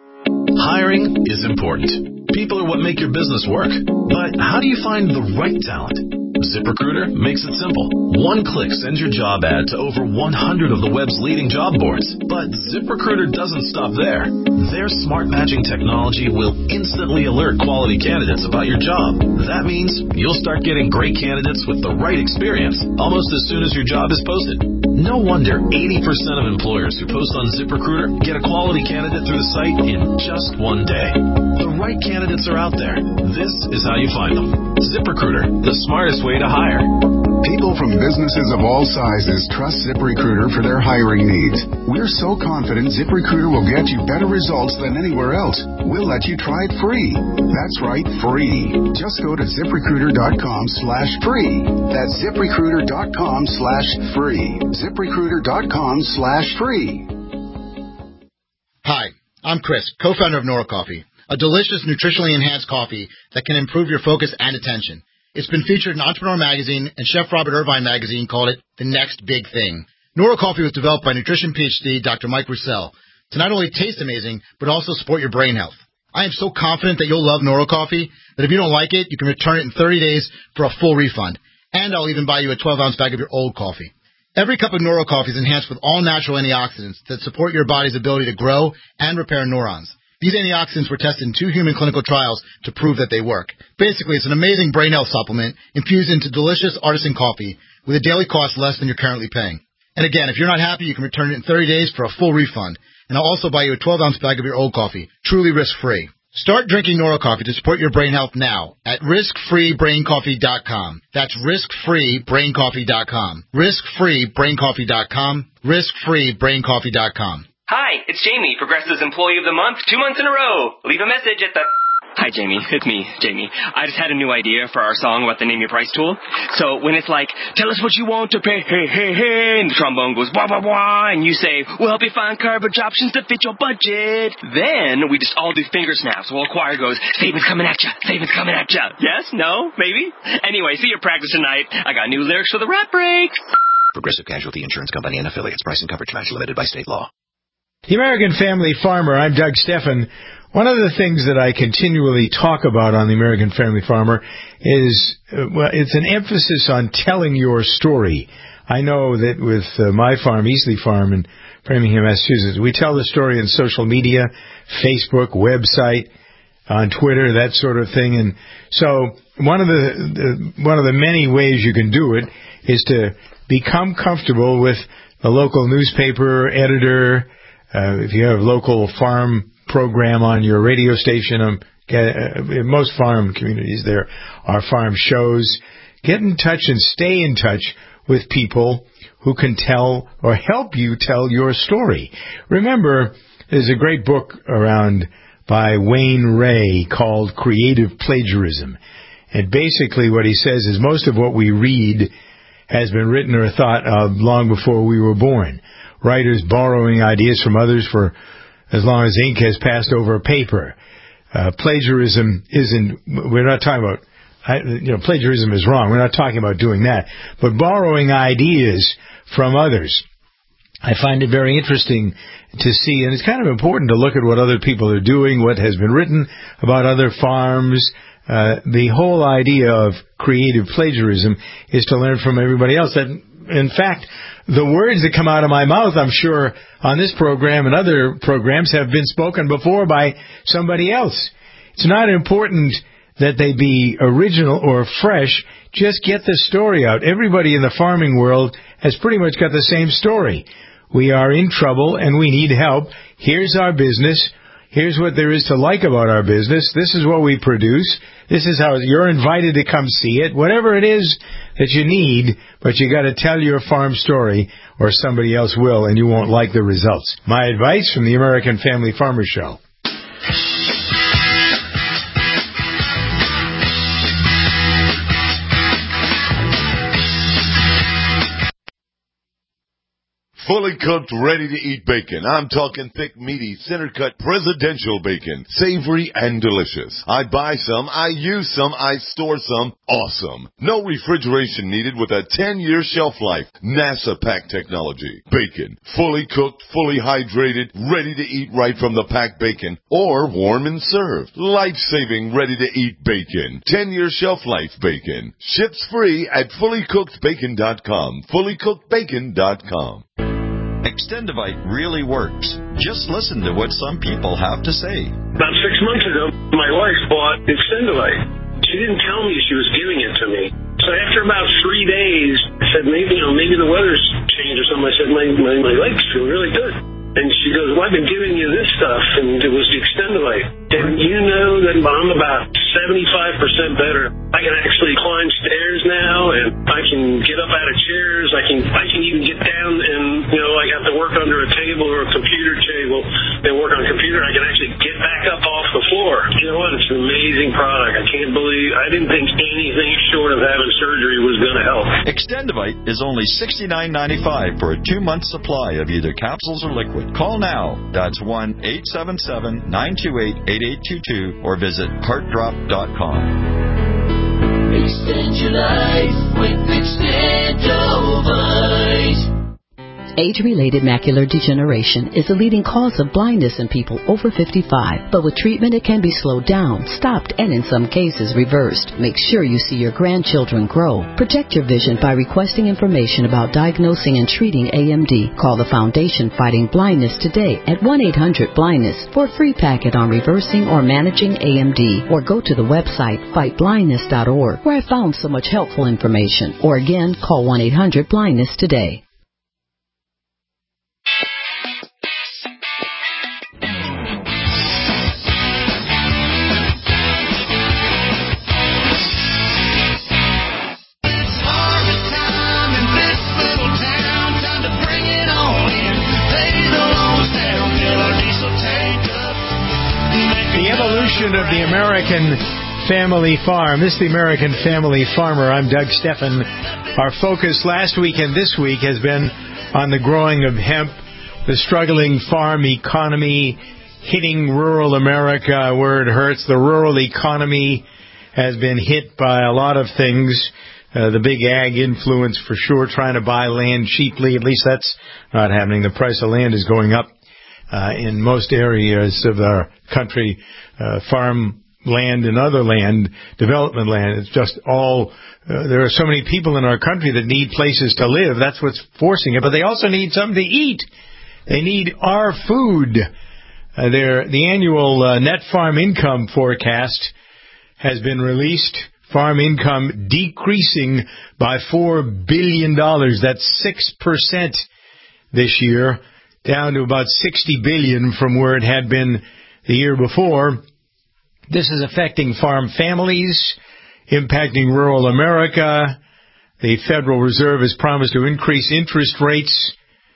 Hiring is important. People are what make your business work. But how do you find the right talent? ZipRecruiter makes it simple. One click sends your job ad to over one hundred of the web's leading job boards. But ZipRecruiter doesn't stop there. Their smart matching technology will instantly alert quality candidates about your job. That means you'll start getting great candidates with the right experience almost as soon as your job is posted. No wonder eighty percent of employers who post on ZipRecruiter get a quality candidate through the site in just one day. The right candidates are out there. This is how you find them. ZipRecruiter, the smartest way to hire. People from businesses of all sizes trust ZipRecruiter for their hiring needs. We're so confident ZipRecruiter will get you better results than anywhere else. We'll let you try it free. That's right, free. Just go to ZipRecruiter.com slash free. That's ZipRecruiter.com slash free. ZipRecruiter.com slash free. Hi, I'm Chris, co-founder of Nora Coffee, a delicious, nutritionally enhanced coffee that can improve your focus and attention. It's been featured in Entrepreneur Magazine, and Chef Robert Irvine Magazine called it the next big thing. Nora Coffee was developed by nutrition PhD Doctor Mike Roussel to not only taste amazing, but also support your brain health. I am so confident that you'll love Nora Coffee that if you don't like it, you can return it in thirty days for a full refund. And I'll even buy you a twelve ounce bag of your old coffee. Every cup of Nora Coffee is enhanced with all natural antioxidants that support your body's ability to grow and repair neurons. These antioxidants were tested in two human clinical trials to prove that they work. Basically, it's an amazing brain health supplement infused into delicious artisan coffee with a daily cost less than you're currently paying. And again, if you're not happy, you can return it in thirty days for a full refund. And I'll also buy you a twelve ounce bag of your old coffee, truly risk-free. Start drinking Nora Coffee to support your brain health now at risk free brain coffee dot com. That's risk free brain coffee dot com. risk free brain coffee dot com. risk free brain coffee dot com. Hi, it's Jamie, Progressive's Employee of the Month, two months in a row. Leave a message at the... Hi, Jamie. It's me, Jamie. I just had a new idea for our song about the Name Your Price tool. So when it's like, tell us what you want to pay, hey, hey, hey, and the trombone goes, wah, wah, wah, and you say, we'll help you find coverage options to fit your budget. Then we just all do finger snaps while the choir goes, savings coming at ya, savings coming at ya. Yes? No? Maybe? Anyway, see your practice tonight. I got new lyrics for the rap break. Progressive Casualty Insurance Company and Affiliates. Price and coverage match limited by state law. The American Family Farmer, I'm Doug Steffen. One of the things that I continually talk about on the American Family Farmer is, uh, well, it's an emphasis on telling your story. I know that with uh, my farm, Easley Farm in Framingham, Massachusetts, we tell the story in social media, Facebook, website, on Twitter, that sort of thing. And so one of the, the one of the many ways you can do it is to become comfortable with a local newspaper editor. Uh, if you have a local farm program on your radio station, um, get, uh, in most farm communities there are farm shows. Get in touch and stay in touch with people who can tell or help you tell your story. Remember, there's a great book around by Wayne Ray called Creative Plagiarism. And basically what he says is most of what we read has been written or thought of long before we were born. Writers borrowing ideas from others for as long as ink has passed over paper. Uh, plagiarism isn't, we're not talking about, I, you know, plagiarism is wrong. We're not talking about doing that. But borrowing ideas from others. I find it very interesting to see, and it's kind of important to look at what other people are doing, what has been written about other farms. Uh, the whole idea of creative plagiarism is to learn from everybody else. That, in fact, the words that come out of my mouth, I'm sure, on this program and other programs have been spoken before by somebody else. It's not important that they be original or fresh. Just get the story out. Everybody in the farming world has pretty much got the same story. We are in trouble and we need help. Here's our business. Here's what there is to like about our business. This is what we produce. This is how you're invited to come see it. Whatever it is that you need, but you got to tell your farm story or somebody else will and you won't like the results. My advice from the American Family Farmer Show. Fully cooked, ready-to-eat bacon. I'm talking thick, meaty, center-cut presidential bacon. Savory and delicious. I buy some, I use some, I store some. Awesome. No refrigeration needed with a ten-year shelf life. NASA pack technology. Bacon. Fully cooked, fully hydrated, ready to eat right from the packed bacon. Or warm and served. Life-saving, ready-to-eat bacon. ten-year shelf life bacon. Ships free at fully cooked bacon dot com. fully cooked bacon dot com. Extendivite really works. Just listen to what some people have to say. About six months ago, my wife bought Extendivite. She didn't tell me she was giving it to me. So after about three days, I said, maybe, you know, maybe the weather's changed or something. I said, my, my, my legs feel really good. And she goes, well, I've been giving you this stuff, and it was the Extendivite. And you know that I'm about seventy-five percent better. I can actually climb stairs now, and I can get up out of chairs. I can I can even get down and, you know, I have to work under a table or a computer table and work on a computer. I can actually get back up off the floor. You know what? It's an amazing product. I can't believe, I didn't think anything short of having surgery was going to help. Extendivite is only sixty-nine ninety-five for a two-month supply of either capsules or liquid. Call now. That's one eight seven seven, nine two eight, eight eight two two or visit heart drop dot com. Extend your life with Extendivite. Age-related macular degeneration is the leading cause of blindness in people over fifty-five. But with treatment, it can be slowed down, stopped, and in some cases reversed. Make sure you see your grandchildren grow. Protect your vision by requesting information about diagnosing and treating A M D. Call the Foundation Fighting Blindness today at one eight hundred blindness for a free packet on reversing or managing A M D. Or go to the website fight blindness dot org, where I found so much helpful information. Or again, call one eight hundred blindness today. Of the American Family Farm. This is the American Family Farmer. I'm Doug Stephan. Our focus last week and this week has been on the growing of hemp, the struggling farm economy hitting rural America where it hurts. The rural economy has been hit by a lot of things. Uh, the big ag influence for sure, trying to buy land cheaply. At least that's not happening. The price of land is going up. Uh, in most areas of our country, uh, farm land and other land, development land, it's just all, uh, there are so many people in our country that need places to live. That's what's forcing it. But they also need something to eat. They need our food. Uh, their, the annual uh, net farm income forecast has been released. Farm income decreasing by four billion dollars. That's six percent this year, down to about sixty billion dollars from where it had been the year before. This is affecting farm families, impacting rural America. The Federal Reserve has promised to increase interest rates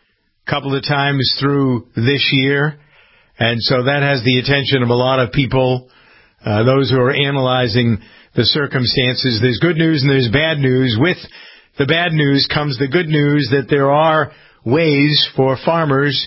a couple of times through this year, and so that has the attention of a lot of people, uh, those who are analyzing the circumstances. There's good news and there's bad news. With the bad news comes the good news that there are ways for farmers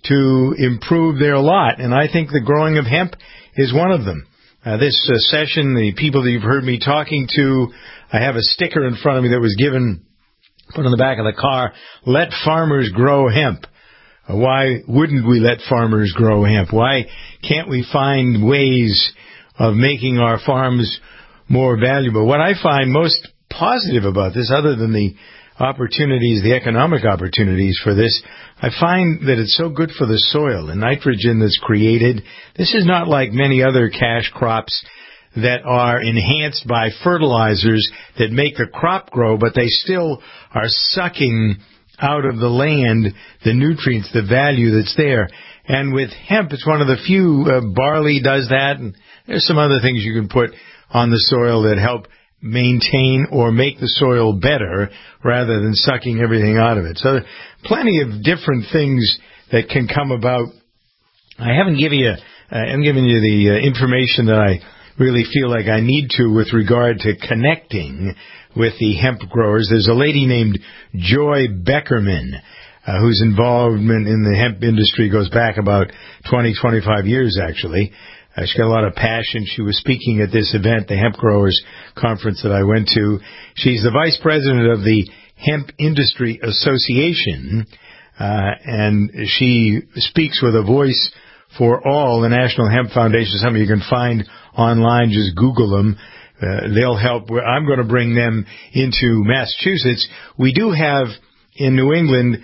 to improve their lot, and I think the growing of hemp is one of them. Uh, this uh, session, the people that you've heard me talking to, I have a sticker in front of me that was given, put on the back of the car, "Let Farmers Grow Hemp." Uh, why wouldn't we let farmers grow hemp? Why can't we find ways of making our farms more valuable? What I find most positive about this, other than the opportunities, the economic opportunities for this, I find that it's so good for the soil, the nitrogen that's created. This is not like many other cash crops that are enhanced by fertilizers that make the crop grow, but they still are sucking out of the land the nutrients, the value that's there. And with hemp, it's one of the few, uh, barley does that, and there's some other things you can put on the soil that help maintain or make the soil better rather than sucking everything out of it. So plenty of different things that can come about. I haven't given you, uh, I'm giving you the uh, information that I really feel like I need to with regard to connecting with the hemp growers. There's a lady named Joy Beckerman, uh, whose involvement in the hemp industry goes back about twenty, twenty-five years, actually. Uh, she's got a lot of passion. She was speaking at this event, the Hemp Growers Conference that I went to. She's the vice president of the Hemp Industry Association, uh, and she speaks with a voice for all, the National Hemp Foundation. Some of you can find online. Just Google them. Uh, they'll help. I'm going to bring them into Massachusetts. We do have in New England,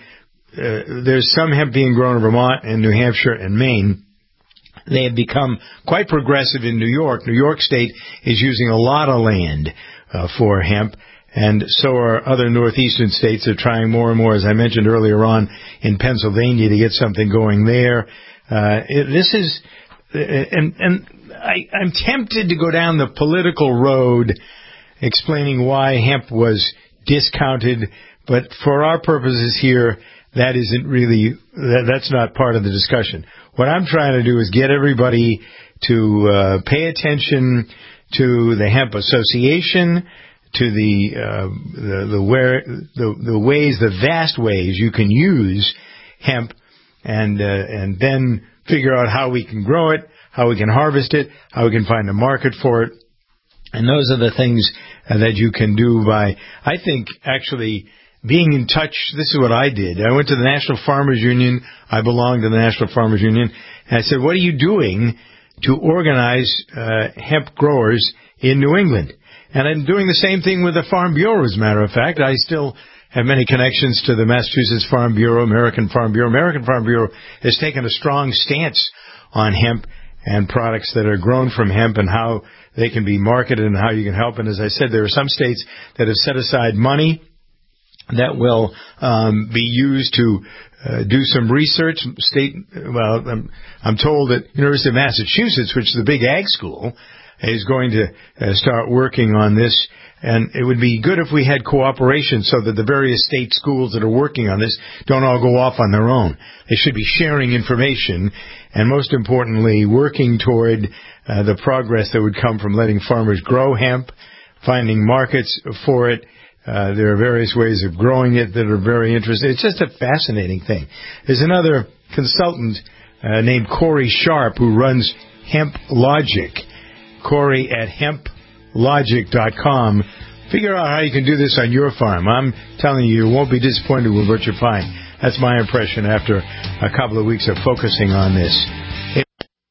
uh, there's some hemp being grown in Vermont and New Hampshire and Maine. They have become quite progressive in New York. New York State is using a lot of land uh, for hemp, and so are other northeastern states. They're trying more and more, as I mentioned earlier on, in Pennsylvania to get something going there. Uh, it, this is, uh, and, and I, I'm tempted to go down the political road explaining why hemp was discounted, but for our purposes here, that isn't really, that, that's not part of the discussion. What I'm trying to do is get everybody to uh, pay attention to the Hemp Association, to the uh, the the, where, the the ways, the vast ways you can use hemp, and uh, and then figure out how we can grow it, how we can harvest it, how we can find a market for it, and those are the things uh, that you can do by, I think, actually being in touch. This is what I did. I went to the National Farmers Union. I belong to the National Farmers Union. And I said, what are you doing to organize uh, hemp growers in New England? And I'm doing the same thing with the Farm Bureau, as a matter of fact. I still have many connections to the Massachusetts Farm Bureau, American Farm Bureau. American Farm Bureau has taken a strong stance on hemp and products that are grown from hemp and how they can be marketed and how you can help. And as I said, there are some states that have set aside money that will um, be used to uh, do some research. State, well, I'm, I'm told that University of Massachusetts, which is the big ag school, is going to uh, start working on this. And it would be good if we had cooperation so that the various state schools that are working on this don't all go off on their own. They should be sharing information and, most importantly, working toward uh, the progress that would come from letting farmers grow hemp, finding markets for it. Uh, there are various ways of growing it that are very interesting. It's just a fascinating thing. There's another consultant uh, named Corey Sharp who runs Hemp Logic. Corey at hemp logic dot com. Figure out how you can do this on your farm. I'm telling you, you won't be disappointed with what you find. That's my impression after a couple of weeks of focusing on this. It-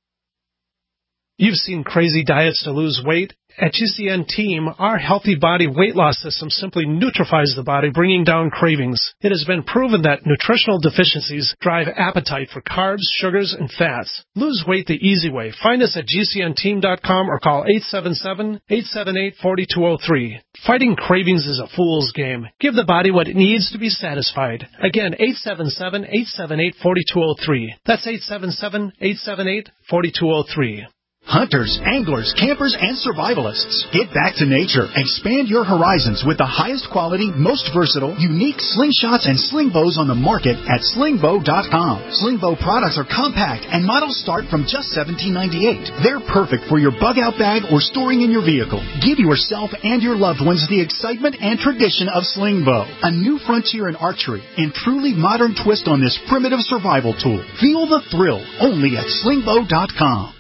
You've seen crazy diets to lose weight. At G C N Team, our Healthy Body Weight Loss System simply neutralizes the body, bringing down cravings. It has been proven that nutritional deficiencies drive appetite for carbs, sugars, and fats. Lose weight the easy way. Find us at G C N team dot com or call eight seven seven, eight seven eight, four two zero three. Fighting cravings is a fool's game. Give the body what it needs to be satisfied. Again, eight seven seven, eight seven eight, four two zero three. That's eight seven seven, eight seven eight, four two zero three. Hunters, anglers, campers, and survivalists. Get back to nature. Expand your horizons with the highest quality, most versatile, unique slingshots and sling bows on the market at sling bow dot com. Sling bow products are compact and models start from just seventeen ninety-eight. They're perfect for your bug out bag or storing in your vehicle. Give yourself and your loved ones the excitement and tradition of sling bow. A new frontier in archery and truly modern twist on this primitive survival tool. Feel the thrill only at sling bow dot com.